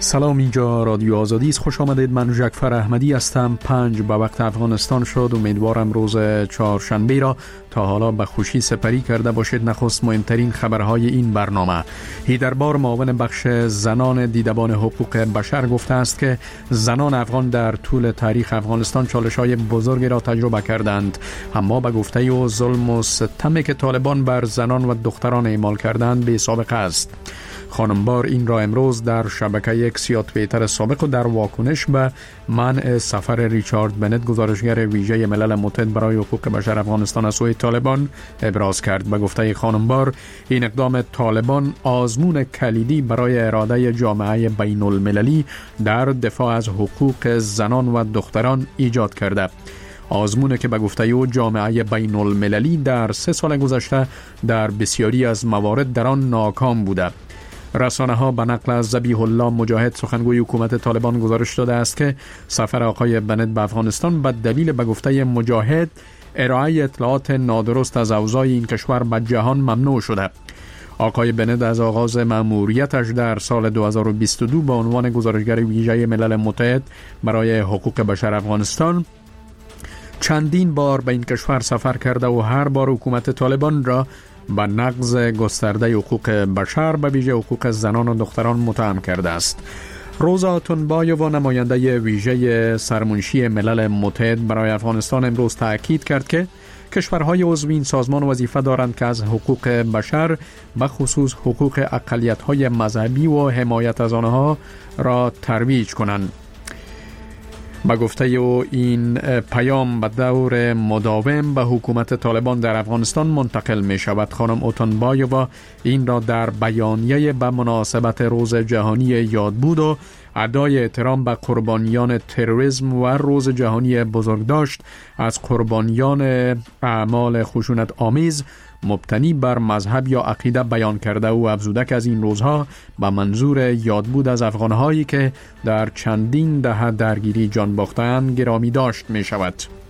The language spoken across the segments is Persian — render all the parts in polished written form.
سلام، اینجا رادیو آزادی است. خوش آمدید. من جعفر احمدی هستم. 5 به وقت افغانستان شد. امیدوارم روز چهارشنبه را تا حالا به خوشی سپری کرده باشید. نخست مهمترین خبرهای این برنامه. هیدربار، معاون بخش زنان دیدبان حقوق بشر، گفته است که زنان افغان در طول تاریخ افغانستان چالش‌های بزرگی را تجربه کردند، اما به گفته او ظلم و ستمی که طالبان بر زنان و دختران اعمال کردند بی سابقه است. خانم بار این را امروز در شبکه اکس یا توییتر سابق و در واکنش به منع سفر ریچارد بنت، گزارشگر ویژه ملل متحد برای حقوق بشر افغانستان، از سوی طالبان ابراز کرد. به گفته خانم بار، این اقدام طالبان آزمون کلیدی برای اراده جامعه بین المللی در دفاع از حقوق زنان و دختران ایجاد کرده. آزمونه که به گفته او جامعه بین المللی در 3 سال گذشته در بسیاری از موارد در آن ناکام بوده. رسانه ها به نقل از ذبیح الله مجاهد، سخنگوی حکومت طالبان، گزارش داده است که سفر آقای بنت به افغانستان به دلیل به گفته مجاهد ارائه اطلاعات نادرست از اوضاع این کشور به جهان ممنوع شده. آقای بنت از آغاز مأموریتش در سال 2022 به عنوان گزارشگر ویژه ملل متحد برای حقوق بشر افغانستان چندین بار به این کشور سفر کرده و هر بار حکومت طالبان را به نقض گسترده حقوق بشر، به ویژه حقوق زنان و دختران، متهم کرده است. روزا تنبایووا، نماینده ویژه سرمنشی ملل متحد برای افغانستان، امروز تاکید کرد که کشورهای عضو این سازمان وظیفه دارند که از حقوق بشر، به خصوص حقوق اقلیت‌های مذهبی و حمایت از آنها را ترویج کنند. با گفته او این پیام به دور مداوم به حکومت طالبان در افغانستان منتقل می شود. خانم اوتنبایووا این را در بیانیه به مناسبت روز جهانی یادبود و ادای احترام به قربانیان تروریسم و روز جهانی بزرگداشت از قربانیان اعمال خشونت آمیز مبتنی بر مذهب یا عقیده بیان کرده و افزوده که از این روزها به منظور یادبود از افغانهایی که در چندین دهه درگیری جان باختند گرامی داشت می شود.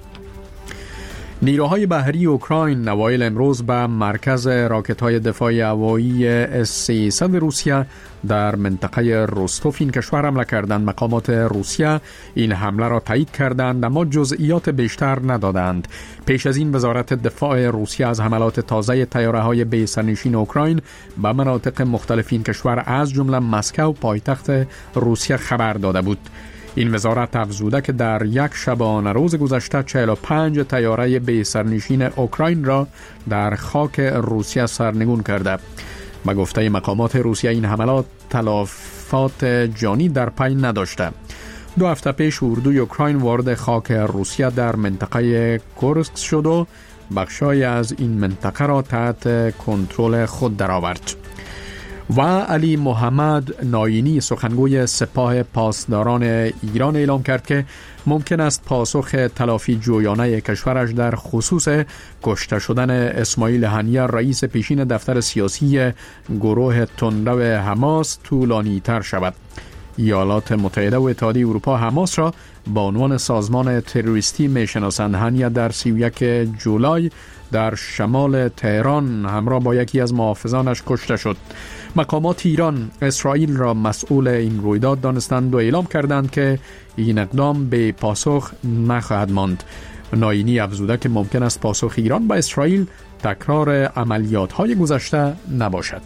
نیروهای بحری اوکراین اوایل امروز به مرکز راکت‌های دفاع هوایی S-300 روسیه در منطقه رستوف این کشور حمله کردند. مقامات روسیه این حمله را تایید کردند اما جزئیات بیشتر ندادند. پیش از این وزارت دفاع روسیه از حملات تازه طیاره‌های بی سرنشین اوکراین به مناطق مختلف این کشور از جمله مسکو، پایتخت روسیه، خبر داده بود. این وزارت افزوده که در یک شبانه روز گذشته 45 طیاره بی سرنشین اوکراین را در خاک روسیه سرنگون کرده. به گفته مقامات روسیه این حملات تلفات جانی در پی نداشته. 2 هفته پیش اردوی اوکراین وارد خاک روسیه در منطقه کورسک شد و بخشای از این منطقه را تحت کنترل خود درآورد. و علی محمد ناینی، سخنگوی سپاه پاسداران ایران، اعلام کرد که ممکن است پاسخ تلافی جویانه کشورش در خصوص کشته شدن اسماعیل هنیه، رئیس پیشین دفتر سیاسی گروه تندرو حماس، طولانی تر شود. ایالات متحده و اتحادیه اروپا حماس را با عنوان سازمان تروریستی میشناسند. هنیه در 31 جولای در شمال تهران همراه با یکی از محافظانش کشته شد. مقامات ایران اسرائیل را مسئول این رویداد دانستند و اعلام کردند که این اقدام به پاسخ نخواهد ماند. ناینی افزوده که ممکن است پاسخ ایران به اسرائیل تکرار عملیات‌های گذشته نباشد.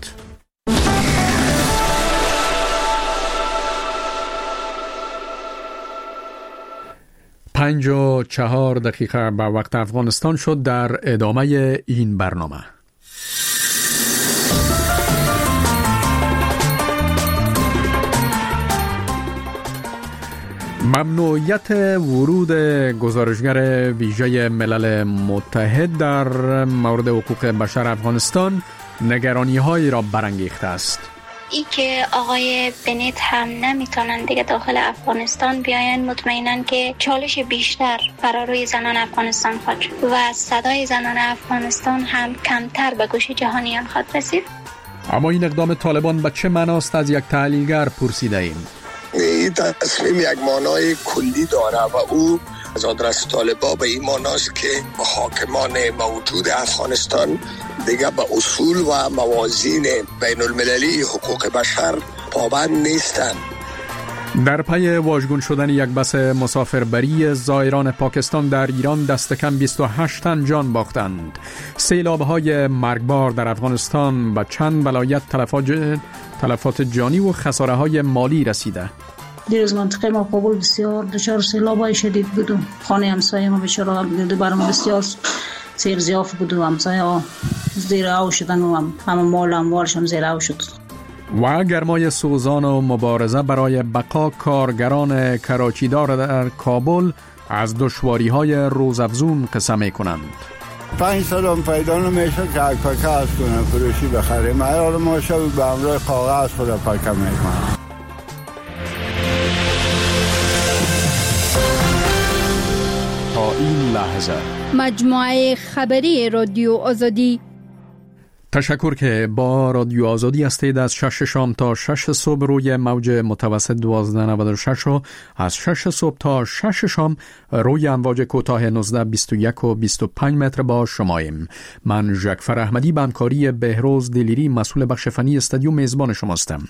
5:04 به وقت افغانستان شد. در ادامه این برنامه ممنوعیت ورود گزارشگر ویژه ملل متحد در مورد حقوق بشر افغانستان نگرانی‌هایی را برانگیخته است. ای که آقای بنت هم نمیتونن دیگه داخل افغانستان بیاین، مطمئنن که چالش بیشتر برای روی زنان افغانستان خواهد شد و صدای زنان افغانستان هم کمتر به گوش جهانیان خواهد رسید. اما این اقدام طالبان به چه معناست؟ از یک تحلیلگر پرسیده ایم. این تصمیم یک معنای کلی داره و او از آدرس طالبان به این معناست که حاکمان موجود افغانستان دیگه به اصول و موازین بین المللی حقوق بشر پابند نیستند در پی واژگون شدن یک بس مسافربری زائران پاکستان در ایران دست کم 28 تن جان باختند. سیلاب‌های مرگبار در افغانستان به چند ولایت تلفات جانی و خساره‌های مالی رسیده. دیروز منطقه ما کابل بسیار دچار سیلاب‌های شدید بود. خانه همسایه ما بیچاره برام بسیار سیل زیاف بود و همسایه‌ها زیر آب شدن و همه مال اموالش هم زیر آب شد. و گرمای سوزان و مبارزه برای بقا کارگران کراچیدار در کابل از دشواری‌های روزافزون قصه می‌کنند. 5 سال هم پیدا نمیشه که پکه از کنه فروشی بخریم. هر ما شب به امرای کاغذ خود پکه میکنم. تا این لحظه مجموعه خبری رادیو آزادی. تشکر که با رادیو آزادی هستید. از 6 شام تا 6 صبح روی موج متوسط 1296 و از 6 صبح تا 6 شام روی امواج کوتاه 19، 21 و 25 متر با شماییم. من ژکفر احمدی به همکاری بهروز دلیری مسئول بخش فنی استودیو میزبان شماستم.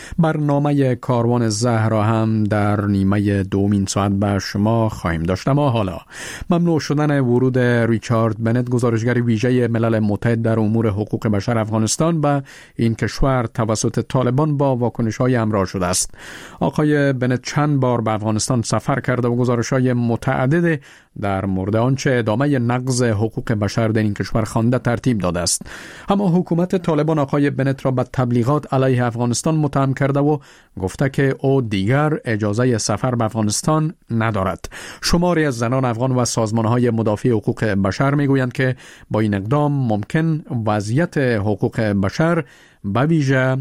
برنامه کاروان زهرا هم در نیمه دومین ساعت به شما خواهیم داشت. اما حالا ممنوع شدن ورود ریچارد بنت، گزارشگر ویژه ملل متحد در امور حقوق بشر افغانستان به این کشور توسط طالبان با واکنش‌های همراه شده است. آقای بنت چند بار به افغانستان سفر کرده و گزارش‌های متعدد در مورد آنچه ادامه نقض حقوق بشر در این کشور خوانده ترتیب داده است. اما حکومت طالبان آقای بنت را به تبلیغات علیه افغانستان متهم کرده و گفته که او دیگر اجازه سفر به افغانستان ندارد. شماری از زنان افغان و سازمان‌های مدافع حقوق بشر میگویند که با این اقدام ممکن وضعیت حقوق بشر به ویژه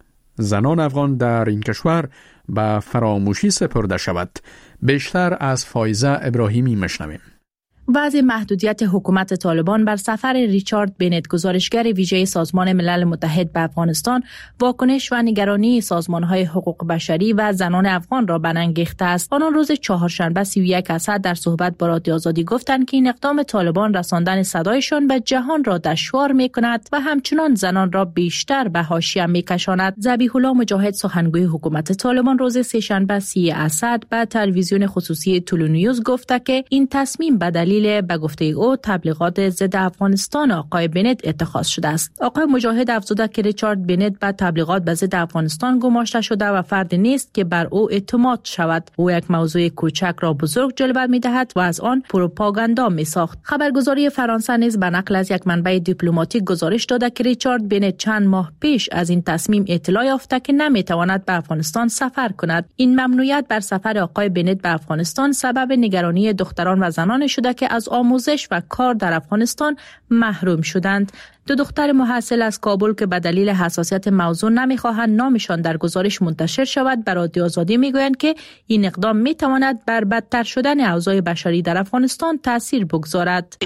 زنان افغان در این کشور به فراموشی سپرده شود. بیشتر از فایزه ابراهیمی مشنویم. وضع محدودیت حکومت طالبان بر سفر ریچارد بنت، گزارشگر ویژه سازمان ملل متحد به افغانستان، واکنش و نگرانی سازمان‌های حقوق بشری و زنان افغان را برانگیخته است. آنان روز چهارشنبه 31 اسد در صحبت با رادیو آزادی گفتند که این اقدام طالبان رساندن صدایشان به جهان را دشوار می‌کند و همچنان زنان را بیشتر به حاشیه می‌کشاند. ذبیح الله مجاهد، سخنگوی حکومت طالبان، روز سه‌شنبه 30 اسد به تلویزیون خصوصی تولونیوز گفت که این تصمیم به دلیل به گفته او تبلیغات ضد افغانستان آقای بنت اتخاذ شده است. آقای مجاهد افزوده که ریچارد بنت به تبلیغات به ضد افغانستان گماشته شده و فرد نیست که بر او اعتماد شود. او یک موضوع کوچک را بزرگ جلوه می‌دهد و از آن پروپاگاندا می‌ساخت. خبرگزاری فرانسه نیز به نقل از یک منبع دیپلماتیک گزارش داده که ریچارد بنت چند ماه پیش از این تصمیم اطلاع یافته که نمی‌تواند به افغانستان سفر کند. این ممنوعیت بر سفر آقای بنت به افغانستان سبب نگرانی دختران و زنان شده که از آموزش و کار در افغانستان محروم شدند. 2 دختر محصل از کابل که به دلیل حساسیت موضوع نمیخواهند نامشان در گزارش منتشر شود، به رادیو آزادی میگویند که این اقدام میتواند بر بدتر شدن اوضاع بشری در افغانستان تاثیر بگذارد.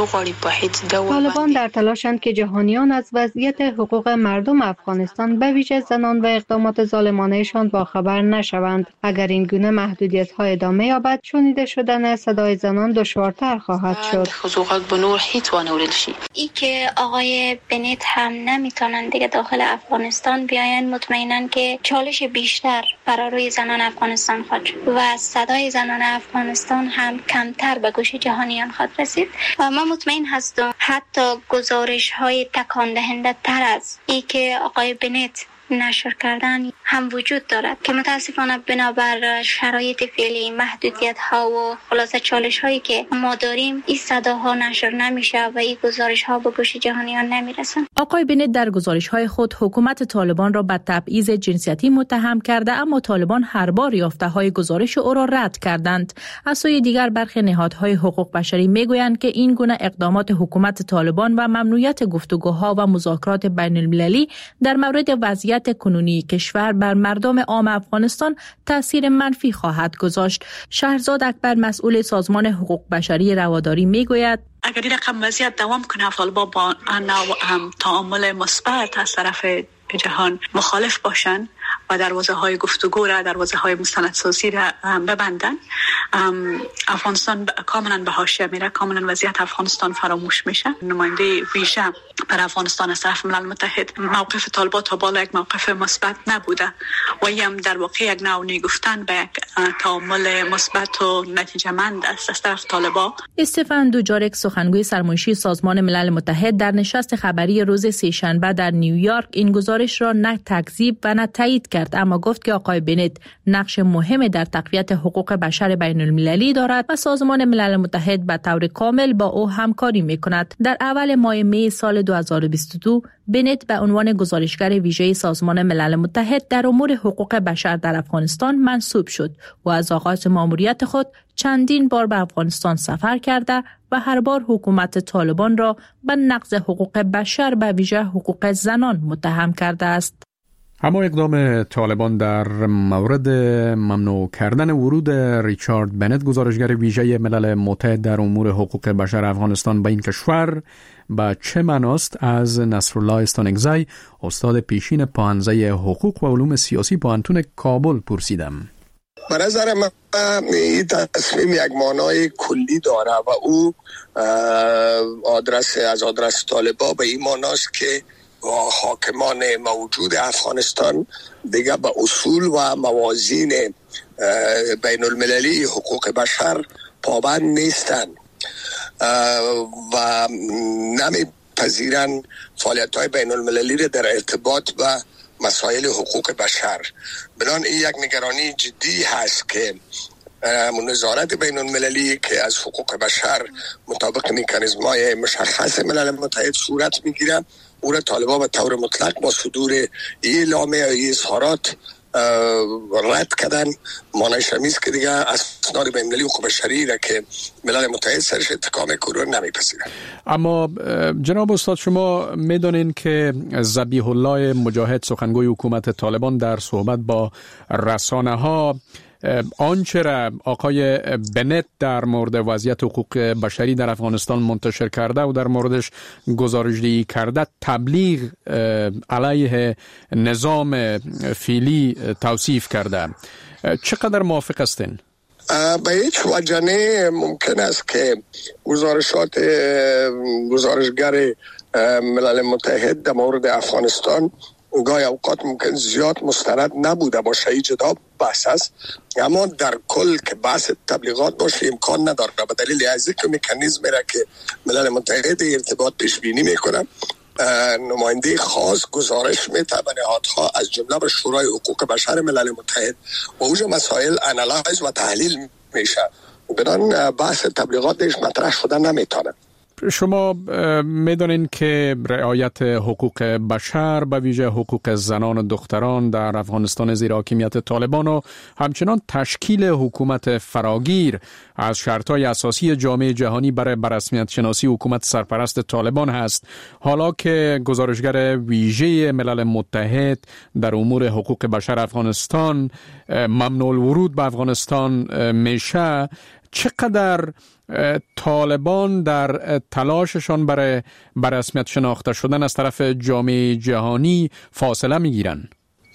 طالبان در تلاشند که جهانیان از وضعیت حقوق مردم افغانستان به ویژه زنان و اقدامات ظالمانه‌شان باخبر نشوند. اگر این گونه محدودیت‌ها ادامه یابد، شنیده شدن صدای زنان دشوارتر خواهد شد. ای که آقای بنت هم نمیتونن دیگه داخل افغانستان بیاین، مطمئنن که چالش بیشتر برای زنان افغانستان خواهد شد و صدای زنان افغانستان هم کمتر به گوش جهانیان خواهد رسید و من مطمئن هستم حتی گزارش های تکان دهنده تر از ای که آقای بنت نشر کردن هم وجود دارد که متاسفانه بنابر شرایط فعلی، محدودیت ها و خلاصه چالش هایی که ما داریم، این صداها نشر نمیشه و این گزارش ها به گوش جهانیان نمیرسن. آقای بنت در گزارش های خود حکومت طالبان را به تبعیض جنسیتی متهم کرده، اما طالبان هر بار یافته های گزارش او را رد کردند. از سوی دیگر برخی نهادهای حقوق بشری میگویند که این گونه اقدامات حکومت طالبان و ممنوعیت گفتگوها و مذاکرات بین المللی در مورد وضعیت کنونی کشور بر مردم عام افغانستان تاثیر منفی خواهد گذاشت. شهرزاد اکبر، مسئول سازمان حقوق بشری رواداری میگوید اگر این رقم وضعیت دوام کنه، طالبان با تعامل مثبت از طرف جهان مخالف باشن و دروازه های گفتگو را، دروازه های مستندسازی را ببندن، افغانستان کاملا به حاشیه میره، کاملا وضعیت افغانستان فراموش میشه. نماینده ویژه بر افغانستان از طرف ملل متحد، موقف طالبان تا بالا یک موقف مثبت نبوده و هم در واقع یک نوع گفتن به یک تعامل مثبت و نتیجه‌مند است از طرف طالبان. استفان دوجارک، سخنگوی سرمنشی سازمان ملل متحد، در نشست خبری روز سه‌شنبه در نیویورک این گزارش را نه تکذیب و نه تایید کرد، اما گفت که آقای بنت نقش مهمی در تقویت حقوق بشر بین المللی دارد و سازمان ملل متحد به طور کامل با او همکاری می‌کند. در اول ماه می سال 2022 بنت به عنوان گزارشگر ویژه سازمان ملل متحد در امور حقوق بشر در افغانستان منصوب شد و از آغاز ماموریت خود چندین بار به افغانستان سفر کرده و هر بار حکومت طالبان را به نقض حقوق بشر به ویژه حقوق زنان متهم کرده است. اما اقدام طالبان در مورد ممنوع کردن ورود ریچارد بنت، گزارشگر ویژه ملل متحد در امور حقوق بشر افغانستان به این کشور، با چه معناست؟ از نصرالله استانکزی، استاد پیشین پاهنزه حقوق و علوم سیاسی پوهنتون کابل پرسیدم. به نظر من این تصمیم یک معنای کلی داره و او از آدرس طالبان به این معناست که حاکمان موجود افغانستان دیگه به اصول و موازین بین المللی حقوق بشر پابند نیستند و نمیپذیرن فعالیت های بین المللی را در ارتباط با مسائل حقوق بشر. بنان این یک نگرانی جدی هست که نظارت بین المللی که از حقوق بشر مطابق مکانیزم های مشخص ملل متحد صورت میگیره، او را طالبان به طور مطلق با صدور اعلامیه یا اظهارات رد کردن. مانعش همیست که دیگه اسناد بین المللی حقوق بشری را که ملل متحد سرش اتکا میکنه نمیپذیرن. اما جناب استاد، شما میدونین که ذبیح الله مجاهد، سخنگوی حکومت طالبان، در صحبت با رسانه ها آنچه را آقای بنت در مورد وضعیت حقوق بشری در افغانستان منتشر کرده و در موردش گزارش‌دهی کرده تبلیغ علیه نظام فعلی توصیف کرده. چقدر موافق هستین؟ به هیچ وجه نه. ممکن است که گزارشگر ملل متحد در مورد افغانستان گاهی اوقات ممکن زیاد مستند نبوده باشه، این جدا بحث است، اما در کل که بحث تبلیغات باشه امکان نداره به دلیل از اینکه مکانیزم را که ملل متحد ارتباط پیش بینی میکنه، نماینده خاص گزارش میده به نهادها از جمله به شورای حقوق بشر ملل متحد و اونجا مسائل انالایز و تحلیل میشه. بدان بحث تبلیغاتش مطرح شده نمیتونه. شما میدونین که رعایت حقوق بشر به ویژه حقوق زنان و دختران در افغانستان زیر حاکمیت طالبان و همچنان تشکیل حکومت فراگیر از شرطهای اساسی جامعه جهانی برای بررسمیت شناسی حکومت سرپرست طالبان هست. حالا که گزارشگر ویژه ملل متحد در امور حقوق بشر افغانستان ممنوع الورود به افغانستان میشه، چقدر طالبان در تلاششان برای رسمیت شناخته شدن از طرف جامعه جهانی فاصله میگیرن؟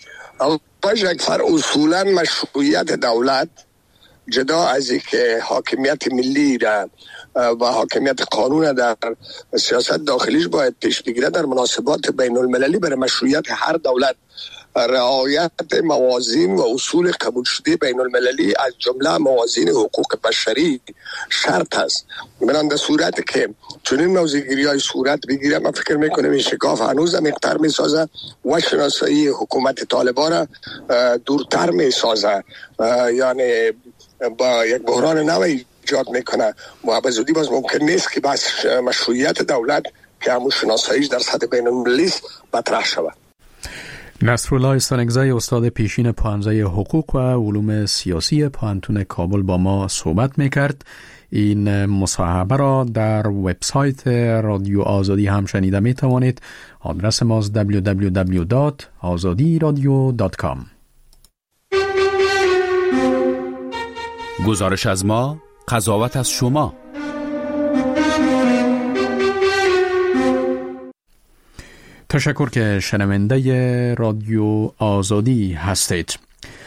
اصولا مشروعیت دولت جدا از اینکه حاکمیت ملی را و حاکمیت قانون در سیاست داخلیش باید پیش بگیره، در مناسبات بین المللی برای مشروعیت هر دولت رعایت موازین و اصول قبول شده بین المللی از جمله موازین حقوق بشری شرط است. من در صورت که چنین موضوعگیری های صورت بگیره، من فکر میکنم این شکاف هنوز مقدار میسازه و شناسایی حکومت طالبان را دورتر میسازه، یعنی با یک بحران نوعی ایجاد میکنه و به زودی باز ممکن نیست که بس مشروعیت دولت که همون شناساییش در سطح بین المللی مطرح شود. نصرالله استانکزی، استاد پیشین پاهنزه حقوق و علوم سیاسی پوهنتون کابل با ما صحبت میکرد. این مصاحبه را در وبسایت رادیو آزادی هم شنیده میتوانید. آدرس ماست www.azadiradio.com. گزارش از ما، قضاوت از شما. تشکر که شنونده رادیو آزادی هستید.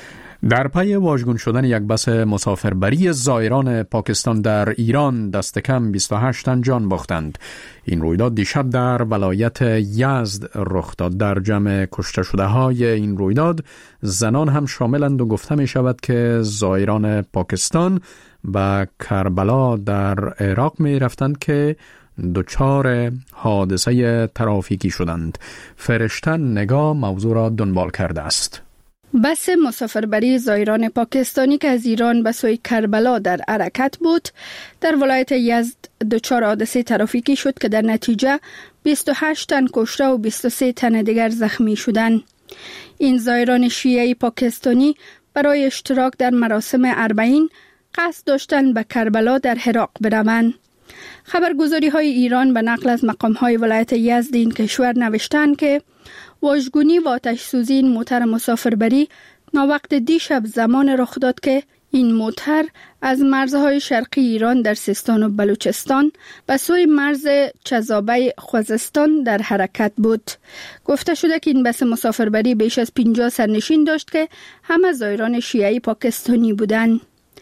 در پی واژگون شدن یک بس مسافربری زائران پاکستان در ایران دست کم 28 تن جان باختند. این رویداد دیشب در ولایت یزد رخ داد. در جمع کشته شده های این رویداد زنان هم شاملند و گفته می شود که زائران پاکستان و کربلا در عراق می رفتند که دچار حادثه ترافیکی شدند. فرشته نگاه موضوع را دنبال کرده است. بس مسافربری زائران پاکستانی که از ایران به سوی کربلا در حرکت بود در ولایت یزد دچار حادثه ترافیکی شد که در نتیجه 28 تن کشته و 23 تن دیگر زخمی شدند. این زائران شیعی پاکستانی برای اشتراک در مراسم اربعین قصد داشتند به کربلا در عراق بروند. خبرگزاری های ایران به نقل از مقام های ولایت یزد این کشور نوشتند که واژگونی و آتش سوزی این موتر مسافربری ناوقت دیشب زمان رخ داد که این موتر از مرزهای شرقی ایران در سیستان و بلوچستان به سوی مرز چذابه خوزستان در حرکت بود. گفته شده که این بس مسافربری بیش از 50 سرنشین داشت که همه زائران شیعی پاکستانی بودند.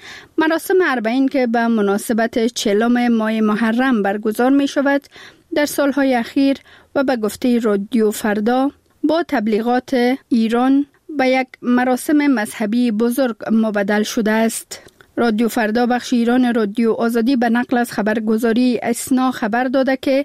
مراسم اربعین که به مناسبت 40 ماه محرم برگزار می شود در سالهای اخیر و به گفته رادیو فردا با تبلیغات ایران به یک مراسم مذهبی بزرگ مبدل شده است. رادیو فردا بخش ایران رادیو آزادی به نقل از خبرگزاری اسنا خبر داده که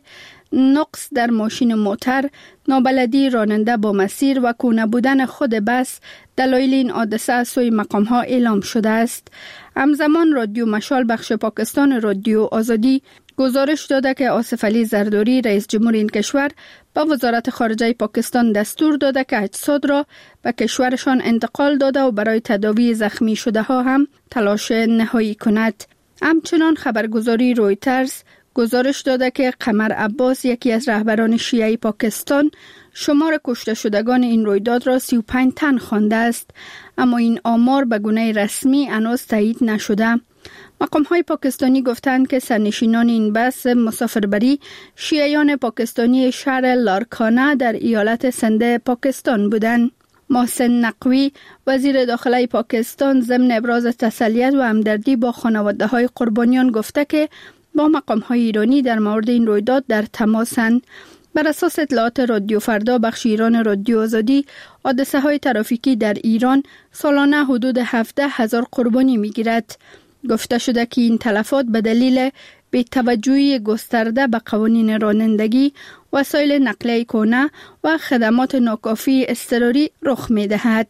نقص در ماشین موتر، نابلدی راننده با مسیر و کونه بودن خود بس دلایل این حادثه از سوی مقام ها اعلام شده است. همزمان رادیو مشال بخش پاکستان رادیو آزادی گزارش داده که آصف علی زرداری رئیس جمهور این کشور به وزارت خارجه پاکستان دستور داده که اجساد را به کشورشان انتقال داده و برای تداوی زخمی شده ها هم تلاش نهایی کند. همچنان خبرگزاری رویترز گزارش داده که قمر عباس یکی از رهبران شیعی پاکستان شمار کشته شدگان این رویداد را 35 تن خوانده است، اما این آمار به گونه رسمی هنوز تایید نشده. مقام‌های پاکستانی گفتند که سرنشینان این بس مسافربری شیعیان پاکستانی شهر لارکانه در ایالت سند پاکستان بودند. محسن نقوی وزیر داخله پاکستان ضمن ابراز تسلیت و همدردی با خانواده‌های قربانیان گفته که با مقام‌های ایرانی در مورد این رویداد در تماسند. بر اساس اطلاعات رادیو فردا بخش ایران رادیو آزادی، حادثه‌های ترافیکی در ایران سالانه حدود 17,000 قربانی می‌گیرد. گفته شده که این تلفات به دلیل بی‌توجهی گسترده به قوانین رانندگی، وسایل نقلیه کهنه و خدمات ناکافی اضطراری رخ می‌دهد.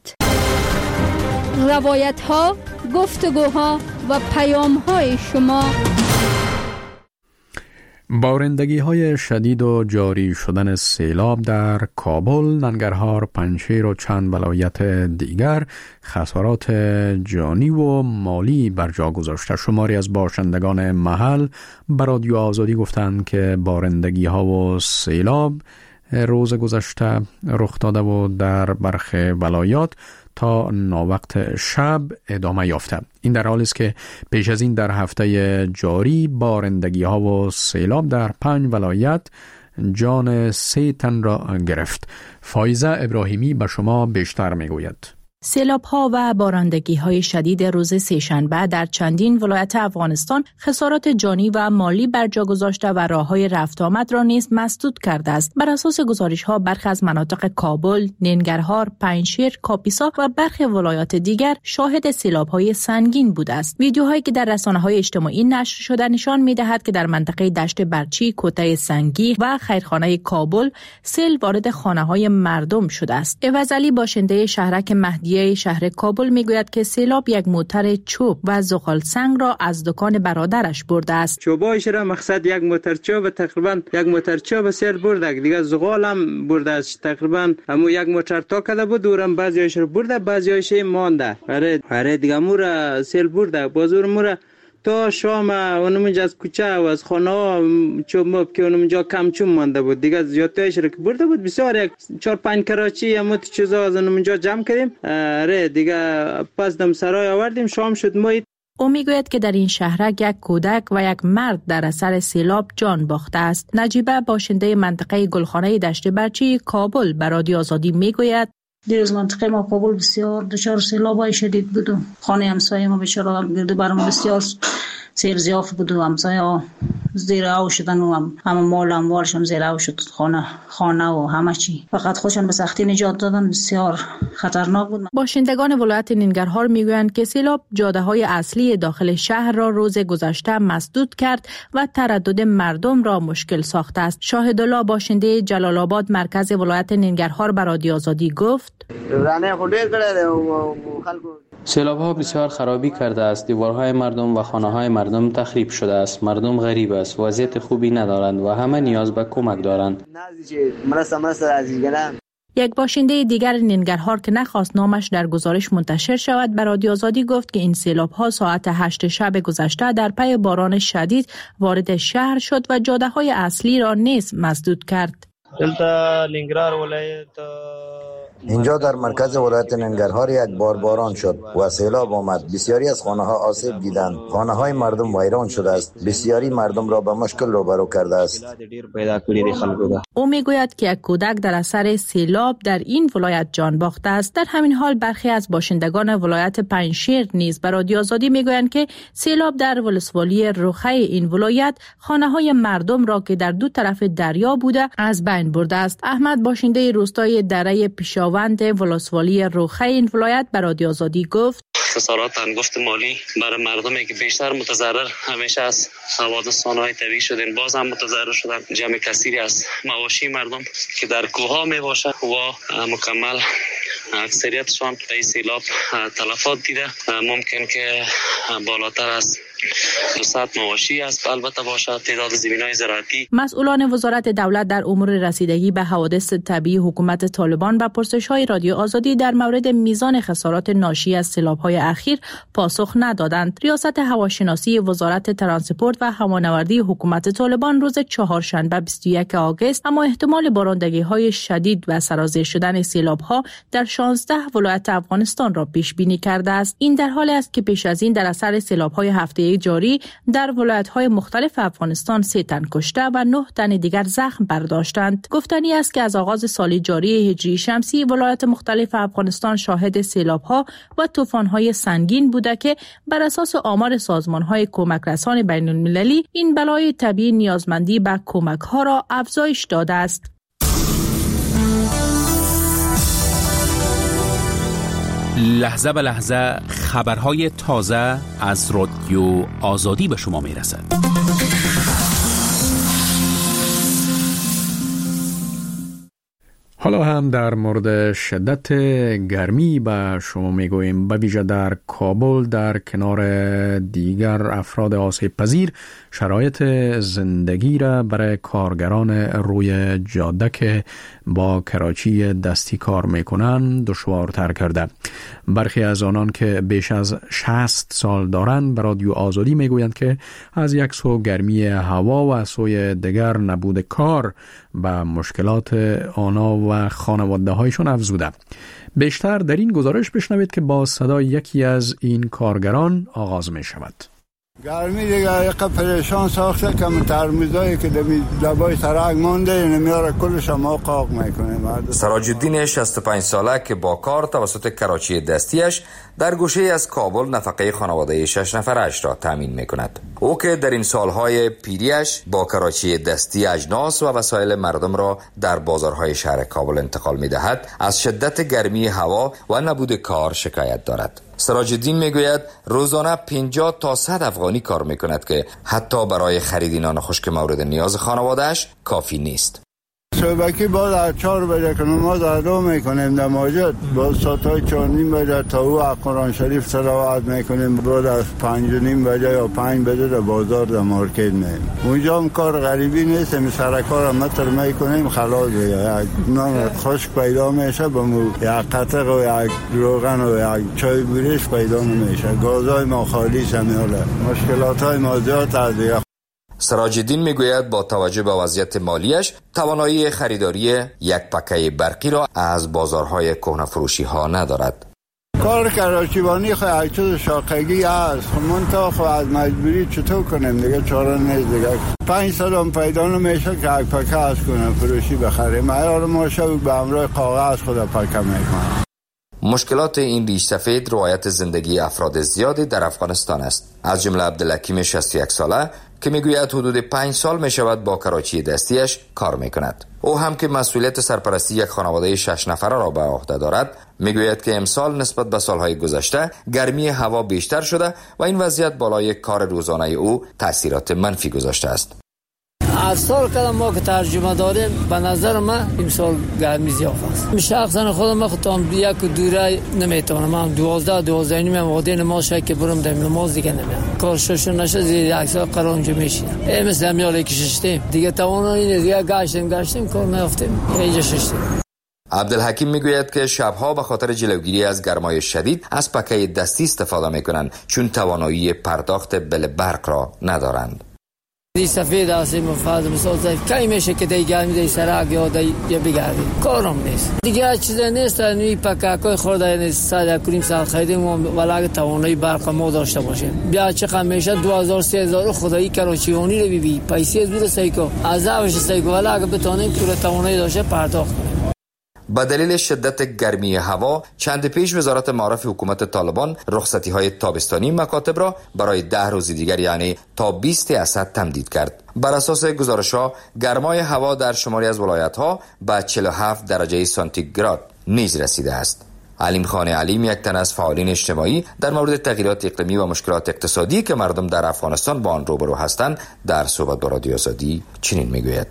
روایت‌ها، گفتگوها و پیام‌های شما. بارندگی های شدید و جاری شدن سیلاب در کابل، ننگرهار، پنجشیر و چند ولایت دیگر خسارات جانی و مالی بر جا گذاشته. شماری از باشندگان محل به رادیو آزادی گفتند که بارندگی ها و سیلاب روز گذشته رخ داده و در برخی ولایات تا ناوقت شب ادامه یافته. این در حالی است که پیش از این در هفته جاری بارندگی ها و سیلاب در 5 ولایت جان 3 تن را گرفت. فایزه ابراهیمی به شما بیشتر میگوید. سیلاب‌ها و بارندگی‌های شدید روز سه‌شنبه در چندین ولایت افغانستان خسارات جانی و مالی بر جا گذاشته و راه‌های رفت آمد را نیز مسدود کرده است. بر اساس گزارش‌ها برخی از مناطق کابل، ننگرهار، پنجشیر، کاپیسا و برخی ولایات دیگر شاهد سیلاب‌های سنگین بوده است. ویدیوهایی که در رسانه‌های اجتماعی نشر شده نشان می‌دهد که در منطقه دشت برچی، کوته سنگی و خیرخانه کابل سیل وارد خانه‌های مردم شده است. عوض علی باشنده شهرک مهدی شهر کابل میگوید که سیلاب یک موتر چوب و زغال سنگ را از دکان برادرش برده است. چوبایش را مقصد یک موتر چوب، تقریبا یک موتر چوب سیل برده، دیگه زغال هم برده است. تقریبا همو یک موتر تا کده بود، دورم بعضیش رو برده، بعضیش مانده. آره دیگه مورا سیل برده، بازور مورا تا شام اونمونجا از کوچه و از خانه ها چوب که اونمونجا کم چوب مانده بود، دیگه زیادتایش رو که برده بود. بسیار یک 4-5 کراچی همون چیزا از اونمونجا جمع کردیم. آره دیگه پس دم سرای آوردیم، شام شد ما او میگوید که در این شهرک یک کودک و یک مرد در اثر سیلاب جان باخته است. نجیبه باشنده منطقه گلخانه دشت برچی کابل به رادیو آزادی میگوید دیروز منطقه ما کابل بسیار دچار سیلاب‌های شدید بود. خانه همسایه ما بیچاره گرد برم بسیار سیل زیاف بود و همسایه زیر آب شدن و همه مال اموالشون زیر آب شد، خانه و همه چی. فقط خودشون به سختی نجات دادن. بسیار خطرناک بود. باشندگان ولایت ننگرهار میگویند که سیلاب جاده‌های اصلی داخل شهر را روز گذشته مسدود کرد و تردد مردم را مشکل ساخته است. شاهدالله باشنده جلال آباد مرکز ولایت ننگرهار به رادیو آزادی گفت سیلاب ها بسیار خرابی کرده است. دیوارهای مردم و خانه های مردم تخریب شده است. مردم غریب است، وضعیت خوبی ندارند و همه نیاز به کمک دارند. یک باشنده دیگر ننگرهار که نخواست نامش در گزارش منتشر شود به رادیو آزادی گفت که این سیلاب ها ساعت 8 شب گذشته در پی باران شدید وارد شهر شد و جاده های اصلی را نیز مسدود کرد. اینجا در مرکز ولایت ننگرهار یک بار باران شد و سیلاب آمد. بسیاری از خانه ها آسیب دیدند. خانه های مردم ویران شده است. بسیاری مردم را به مشکل روبرو کرده است. او میگوید که یک کودک در اثر سیلاب در این ولایت جان باخته است. در همین حال برخی از باشندگان ولایت پنجشیر نیز به رادیو آزادی میگویند که سیلاب در ولسوالی رخه این ولایت خانه های مردم را که در دو طرف دریا بوده از بین برده است. احمد باشنده روستای دره پیشاوند ولسوالی رخه این ولایت به رادیو آزادی گفت خسارات انگفت مالی برای مردمی که بیشتر متضرر همیشه از حوادث صنایع طبیعی شدن، باز هم متضرر شدن. جمع کثیری از مواشی مردم که در کوها می باشه و مکمل اکثریتشان به سیلاب تلفات دیده. ممکن که بالاتر از 200 مواشی است البته باشه تعداد زمین‌های زراعتی. مسئولان وزارت دولت در امور رسیدگی به حوادث طبیعی حکومت طالبان به پرسش‌های رادیو آزادی در مورد میزان خسارات ناشی از سیلاب‌های اخیر پاسخ ندادند. ریاست هواشناسی وزارت ترانسپورت و هوانوردی حکومت طالبان روز چهارشنبه 21 آگوست اما احتمال بارندگی‌های شدید و سرازیر شدن سیلاب‌ها در 16 ولایت افغانستان را پیش بینی کرده است. این در حالی است که پیش از این در اثر سیلاب‌های هفته جاری در ولایت‌های مختلف افغانستان 3 تن کشته و 9 تن دیگر زخم برداشتند. گفتنی است که از آغاز سال جاری هجری شمسی ولایت مختلف افغانستان شاهد سیلاب‌ها و طوفان‌های سنگین بوده که بر اساس آمار سازمان‌های کمک رسان بین‌المللی این بلای طبیعی نیازمندی به کمک‌ها را افزایش داده است. لحظه به لحظه خبرهای تازه از رادیو آزادی به شما میرسد. حالا هم در مورد شدت گرمی به شما میگوییم. به ویژه در کابل در کنار دیگر افراد آسیب پذیر شرایط زندگی را برای کارگران روی جاده که با کراچی دستی کار میکنند دشوارتر کرده. برخی از آنان که بیش از 60 سال دارند به رادیو آزادی میگویند که از یک سو گرمی هوا و از سوی دیگر نبود کار به مشکلات آنها و خانواده هایشون افزوده. بیشتر در این گزارش بشنوید که با صدای یکی از این کارگران آغاز می شود. گرمی دیگه یک پریشان ساخته که ترمیزایی که دبای سرک مانده نمیاره کلش ما قاق میکنه. سراج الدین 65 ساله که با کار توسط کراچی دستیش در گوشه از کابل نفقه خانواده 6 نفرش را تامین میکند. او که در این سالهای پیریش با کراچی دستی اجناس و وسایل مردم را در بازارهای شهر کابل انتقال میدهد از شدت گرمی هوا و نبود کار شکایت دارد. سراج الدین میگوید روزانه 50 تا 100 افغانی کار میکند که حتی برای خرید نان خشک مورد نیاز خانواده‌اش کافی نیست. صبحی باید 4 بجه که نماز ادا میکنیم در مسجد، باز ساعتای 4:30 بجه تا او قرآن شریف تلاوت میکنیم، بعد از 5:30 بجه یا 5 بجه در بازار در مارکت میریم. اونجا هم کار غریبی نیست، می سر کار متر میکنیم خلاص یک نان خشک پیدا میشه، بمو یک قطق و یک روغن و یک چای بوریش پیدا نمیشه. گازای ما خالی شمیاله، مشکلات های ما زیاد از سراج الدین میگوید با توجه به وضعیت مالیش توانایی خریداری یک پکه برقی را از بازارهای کهنه فروشی ها ندارد. کار کراچیوانی خود اکتوز شاقگی هست، منطقه خود از مجبوری چطور کنیم دیگه، چاره نیست دیگه. 5 سال هم پیدا نمیشه که یک پکه از کنه فروشی بخریم، ایار ما شو به امرای کاغذ خود پکه میکنه. مشکلات این ریش سفید روایت زندگی افراد زیادی در افغانستان است، از جمله عبدالحکیم 61 ساله که میگوید حدود 5 سال میشود با کراچی دستیش کار میکند. او هم که مسئولیت سرپرستی یک خانواده 6 نفره را به عهده دارد، میگوید که امسال نسبت به سالهای گذشته گرمی هوا بیشتر شده و این وضعیت بالای کار روزانه او تاثیرات منفی گذاشته است. از سال که ما که ترجمه داریم به نظر من امسال گرمی زیاد است. شخصا خودم خودم یک دوره نمیتونم، من 12 نیم وقتی نماز که برم در نماز دیگه نمیام، کارشش نشه زیر اکسا قرار اونجا میشینم. مثل همیالی که ششتیم دیگه توانایی دیگه گشتیم کار نیافتیم اینجا ششتیم. عبدالحکیم میگوید که شبها به خاطر جلوگیری از گرمای شدید از پکه دستی استفاده میکنند چون توانایی پرداخت بل برق را ندارند. دی سفید هستیم مفاد مثلا کی میشه که دی گرمی دی سرک یا دی بگردیم، کارم نیست دیگه، چیز نیست. نوی پککای خورده نیست، 100 سال خریدیم ولی توانایی برق ما داشته باشیم. بیا چقدر میشه 2000 خدایی کراچیانی رو ببین، پیسې زور سایکو عذابش سایکو ولی اگه بتونیم پول توانایی داشته پرداخت کنیم. با دلیل شدت گرمی هوا چند پیش وزارت معارف حکومت طالبان رخصتی های تابستانی مکاتب را برای 10 روز دیگر یعنی تا 20 اسد تمدید کرد. بر اساس گزارش‌ها گرمای هوا در شماری از ولایت‌ها به 47 درجه سانتیگراد نیز رسیده است. علیم خان علیم، یک تن از فعالین اجتماعی در مورد تغییرات اقلیمی و مشکلات اقتصادی که مردم در افغانستان با آن روبرو هستند، در صحبت با رادیو آزادی چنین میگوید: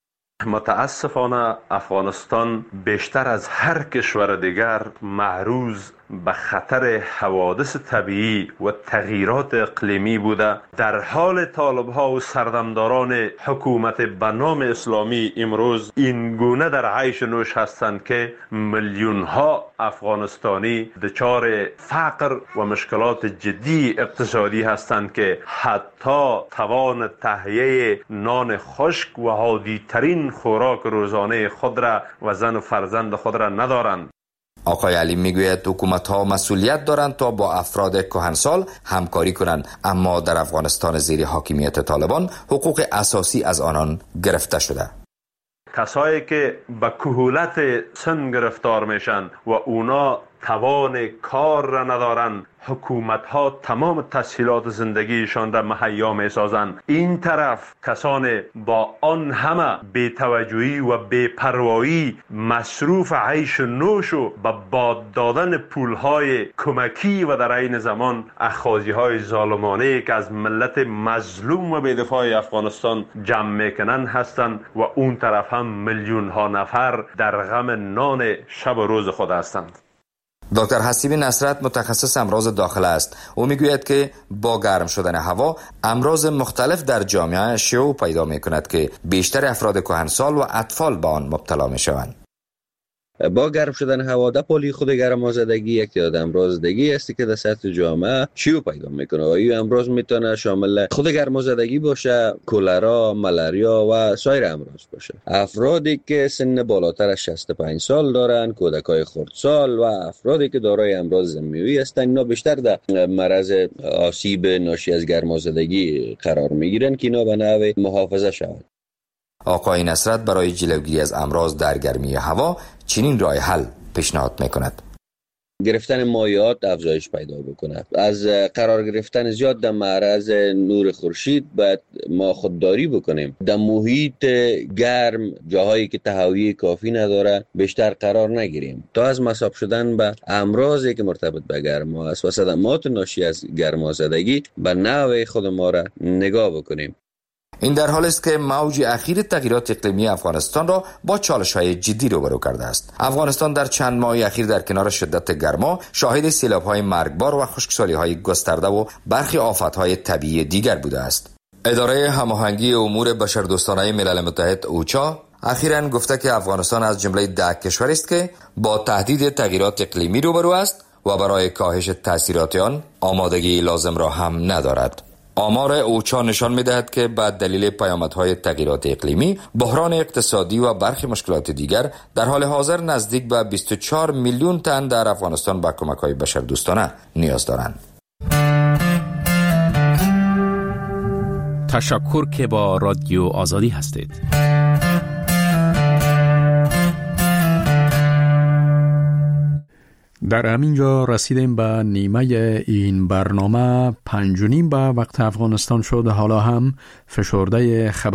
متاسفانه افغانستان بیشتر از هر کشور دیگر معرض به خطر حوادث طبیعی و تغییرات اقلیمی بوده. در حال طالب‌ها و سردمداران حکومت به نام اسلامی امروز این گونه در عیش نوش هستند که میلیون‌ها افغانستانی دچار فقر و مشکلات جدی اقتصادی هستند که حتی توان تهیه نان خشک و عادی‌ترین خوراک روزانه خود را و زن و فرزند خود را ندارند. آقای علی میگوید حکومت‌ها مسئولیت دارند تا با افراد کهنسال همکاری کنند، اما در افغانستان زیر حاکمیت طالبان حقوق اساسی از آنان گرفته شده. کسایی که به کهولت سن گرفتار میشن و اونا توان کار را ندارن، حکومت ها تمام تسهیلات زندگیشان را مهیا می سازند. این طرف کسان با آن همه بی‌توجهی و بی‌پروایی مصروف عیش نوش و به باد دادن پولهای کمکی و در عین زمان اخاذی های ظالمانه که از ملت مظلوم و بی‌دفاع افغانستان جمع میکنن هستند و اون طرف هم میلیون ها نفر در غم نان شب و روز خود هستند. دکتر حسیب نصرت متخصص امراض داخله است. او میگوید که با گرم شدن هوا امراض مختلف در جامعه شیوع پیدا میکند که بیشتر افراد کهنسال و اطفال به آن مبتلا میشوند. با گرم شدن هوا در پالی خود گرمازدگی یک تعداد امراض دیگه است که در سطح جامعه شیوع پیدا میکنه و این امراض میتونه شامل خود گرمازدگی باشه، کولرا، ملاریا و سایر امراض باشه. افرادی که سن بالاتر از 65 سال دارن، کودکای خردسال و افرادی که دارای امراض ضمیموی هستند، اینا بیشتر در معرض آسیب ناشی از گرمازدگی قرار میگیرن که اینا به نحو محافظه شود. آقای نصرت برای جلوگیری از امراض در گرمی هوا چنین راه حل پیشنهاد میکند: گرفتن مایعات افزایش پیدا بکنه. از قرار گرفتن زیاد در معرض نور خورشید باید ما خودداری بکنیم. در محیط گرم، جاهایی که تهویه کافی نداره، بیشتر قرار نگیریم تا از مصاب شدن به امراضی که مرتبط به گرما است و صدمات ناشی از گرمازدگی به نوع خود ما را نگاه بکنیم. این در حالی است که موج اخیر تغییرات اقلیمی افغانستان را با چالش‌های جدی روبرو کرده است. افغانستان در چند ماه اخیر در کنار شدت گرما شاهد سیلاب‌های مرگبار و خشکسالی‌های گسترده و برخی آفت‌های طبیعی دیگر بوده است. اداره هماهنگی امور بشردوستانه ملل متحد اوچا اخیراً گفته که افغانستان از جمله 10 کشوری است که با تهدید تغییرات اقلیمی روبرو است و برای کاهش تاثیرات آن آمادگی لازم را هم ندارد. آمار اوچا نشان می‌دهد که به دلیل پیامدهای تغییرات اقلیمی، بحران اقتصادی و برخی مشکلات دیگر در حال حاضر نزدیک به 24 میلیون تن در افغانستان به کمک‌های بشردوستانه نیاز دارند. تشکر که با رادیو آزادی هستید. در همینجا رسیدیم به نیمه این برنامه. 5:30 به وقت افغانستان شد. حالا هم فشرده خبر